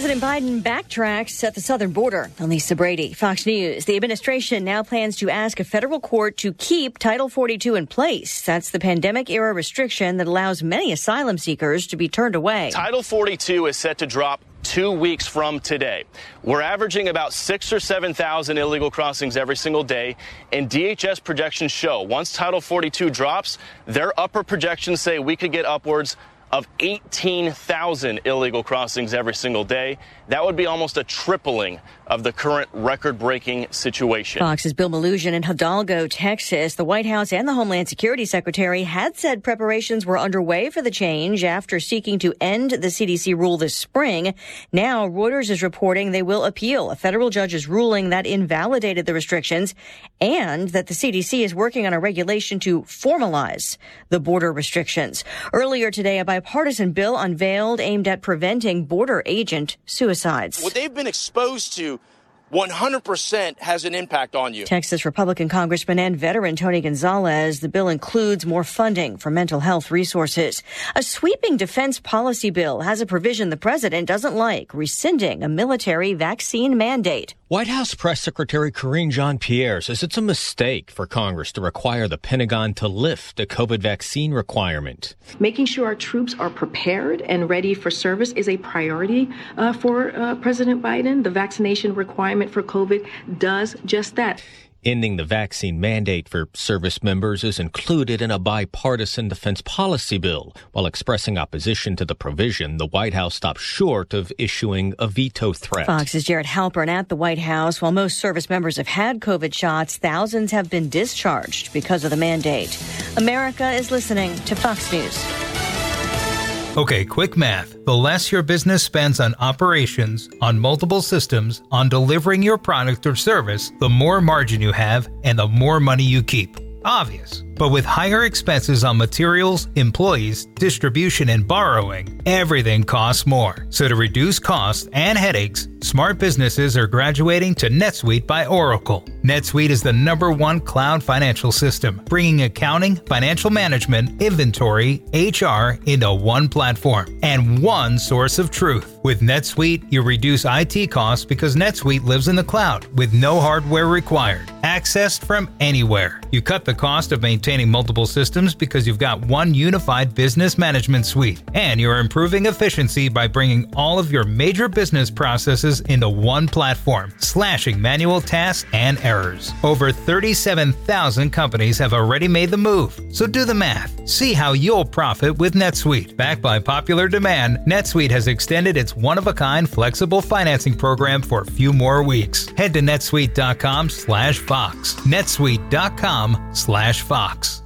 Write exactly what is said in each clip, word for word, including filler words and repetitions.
President Biden backtracks at the southern border. Lisa Brady, Fox News. The administration now plans to ask a federal court to keep Title forty-two in place. That's the pandemic-era restriction that allows many asylum seekers to be turned away. Title forty-two is set to drop two weeks from today. We're averaging about six or seven thousand illegal crossings every single day, and D H S projections show once Title forty-two drops, their upper projections say we could get upwards of eighteen thousand illegal crossings every single day. That would be almost a tripling of the current record-breaking situation. Fox's Bill Melugin in Hidalgo, Texas. The White House and the Homeland Security Secretary had said preparations were underway for the change after seeking to end the C D C rule this spring. Now, Reuters is reporting they will appeal a federal judge's ruling that invalidated the restrictions and that the C D C is working on a regulation to formalize the border restrictions. Earlier today, a bipartisan bill unveiled aimed at preventing border agent suicides. What they've been exposed to one hundred percent has an impact on you. Texas Republican Congressman and veteran Tony Gonzalez. The bill includes more funding for mental health resources. A sweeping defense policy bill has a provision the president doesn't like, rescinding a military vaccine mandate. White House Press Secretary Karine Jean-Pierre says it's a mistake for Congress to require the Pentagon to lift the COVID vaccine requirement. Making sure our troops are prepared and ready for service is a priority uh, for uh, President Biden. The vaccination requirement for COVID does just that. Ending the vaccine mandate for service members is included in a bipartisan defense policy bill. While expressing opposition to the provision, the White House stopped short of issuing a veto threat. Fox's Jared Halpern at the White House. While most service members have had COVID shots, thousands have been discharged because of the mandate. America is listening to Fox News. Okay, quick math. The less your business spends on operations, on multiple systems, on delivering your product or service, the more margin you have and the more money you keep. Obvious. But with higher expenses on materials, employees, distribution, and borrowing, everything costs more. So to reduce costs and headaches, smart businesses are graduating to NetSuite by Oracle. NetSuite is the number one cloud financial system, bringing accounting, financial management, inventory, H R into one platform and one source of truth. With NetSuite, you reduce I T costs because NetSuite lives in the cloud with no hardware required. Accessed from anywhere. You cut the cost of maintaining multiple systems because you've got one unified business management suite. And you're improving efficiency by bringing all of your major business processes into one platform, slashing manual tasks and errors. Over thirty-seven thousand companies have already made the move. So do the math. See how you'll profit with NetSuite. Backed by popular demand, NetSuite has extended its one-of-a-kind flexible financing program for a few more weeks. Head to netsuite.com slash Fox. netsuite.com slash Fox.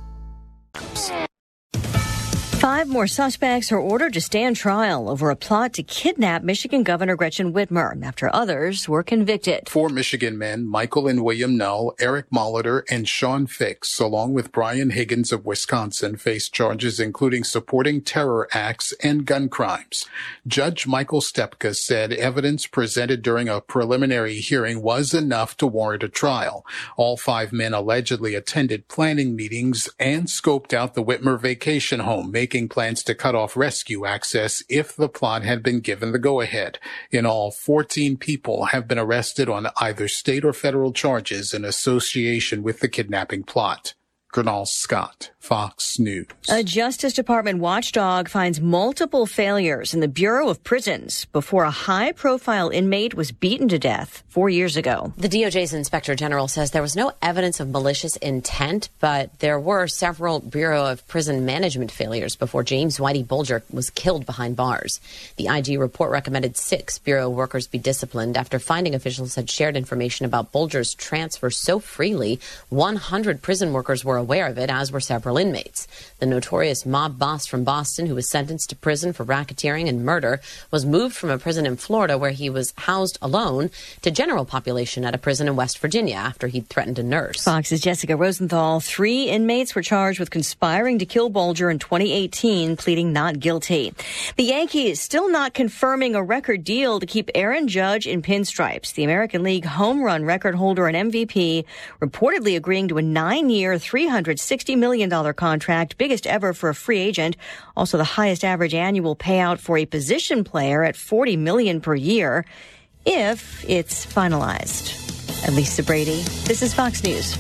Five more suspects are ordered to stand trial over a plot to kidnap Michigan Governor Gretchen Whitmer after others were convicted. Four Michigan men, Michael and William Null, Eric Molitor, and Sean Fix, along with Brian Higgins of Wisconsin, face charges including supporting terror acts and gun crimes. Judge Michael Stepka said evidence presented during a preliminary hearing was enough to warrant a trial. All five men allegedly attended planning meetings and scoped out the Whitmer vacation home, making plans to cut off rescue access if the plot had been given the go-ahead. In all, fourteen people have been arrested on either state or federal charges in association with the kidnapping plot. Gernal Scott, Fox News. A Justice Department watchdog finds multiple failures in the Bureau of Prisons before a high-profile inmate was beaten to death four years ago. The D O J's Inspector General says there was no evidence of malicious intent, but there were several Bureau of Prison Management failures before James Whitey Bulger was killed behind bars. The I G report recommended six Bureau workers be disciplined after finding officials had shared information about Bulger's transfer so freely, one hundred prison workers were aware of it, as were several inmates. The notorious mob boss from Boston, who was sentenced to prison for racketeering and murder, was moved from a prison in Florida where he was housed alone to general population at a prison in West Virginia after he'd threatened a nurse. Fox's Jessica Rosenthal. Three inmates were charged with conspiring to kill Bulger in twenty eighteen, pleading not guilty. The Yankees still not confirming a record deal to keep Aaron Judge in pinstripes. The American League home run record holder and M V P reportedly agreeing to a nine-year, three hundred sixty million dollars dollars contract, biggest ever for a free agent. Also the highest average annual payout for a position player at forty million dollars per year if it's finalized. Lisa Brady, this is Fox News.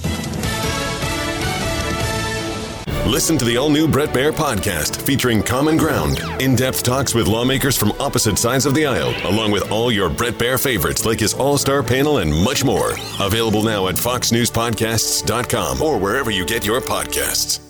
Listen to the all-new Bret Baier podcast featuring Common Ground, in-depth talks with lawmakers from opposite sides of the aisle, along with all your Bret Baier favorites like his all-star panel and much more. Available now at fox news podcasts dot com or wherever you get your podcasts.